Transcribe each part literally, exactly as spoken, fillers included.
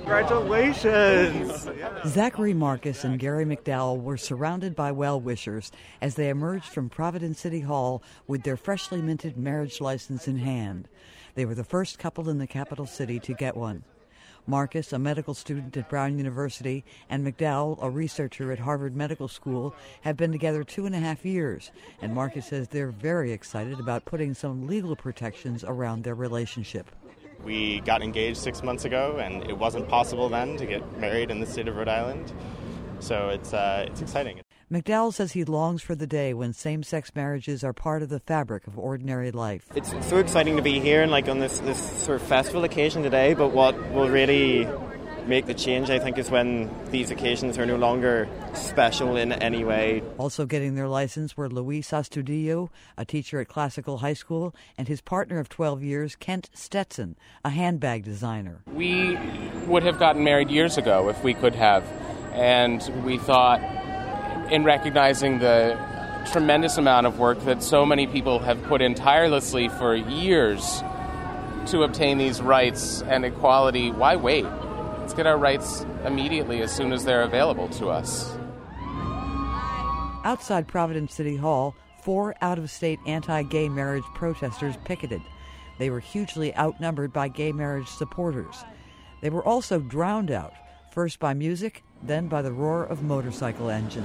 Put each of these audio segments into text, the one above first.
Congratulations! Zachary Marcus and Gary McDowell were surrounded by well-wishers as they emerged from Providence City Hall with their freshly minted marriage license in hand. They were the first couple in the capital city to get one. Marcus, a medical student at Brown University, and McDowell, a researcher at Harvard Medical School, have been together two and a half years, and Marcus says they're very excited about putting some legal protections around their relationship. We got engaged six months ago, and it wasn't possible then to get married in the state of Rhode Island, so it's uh, it's exciting. McDowell says he longs for the day when same-sex marriages are part of the fabric of ordinary life. It's so exciting to be here and like on this, this sort of festival occasion today, but what will really make the change, I think, is when these occasions are no longer special in any way. Also getting their license were Luis Astudillo, a teacher at Classical High School, and his partner of twelve years, Kent Stetson, a handbag designer. We would have gotten married years ago if we could have, and we thought, in recognizing the tremendous amount of work that so many people have put in tirelessly for years to obtain these rights and equality, why wait? Let's get our rights immediately as soon as they're available to us. Outside Providence City Hall, four out-of-state anti-gay marriage protesters picketed. They were hugely outnumbered by gay marriage supporters. They were also drowned out, first by music, then by the roar of motorcycle engines.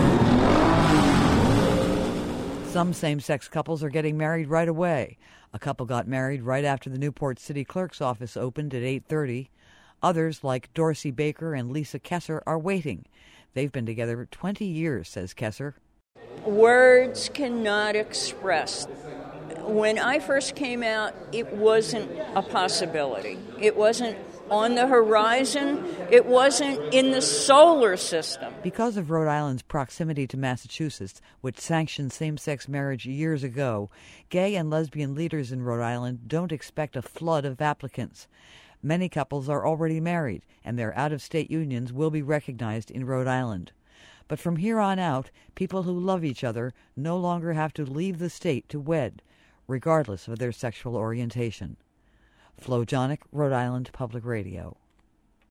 Some same-sex couples are getting married right away. A couple got married right after the Newport City Clerk's office opened at eight thirty. Others, like Dorsey Baker and Lisa Kesser, are waiting. They've been together twenty years, says Kesser. Words cannot express. When I first came out, it wasn't a possibility. It wasn't on the horizon. It wasn't in the solar system. Because of Rhode Island's proximity to Massachusetts, which sanctioned same-sex marriage years ago, gay and lesbian leaders in Rhode Island don't expect a flood of applicants. Many couples are already married, and their out-of-state unions will be recognized in Rhode Island. But from here on out, people who love each other no longer have to leave the state to wed, regardless of their sexual orientation. Flo Jonick, Rhode Island Public Radio.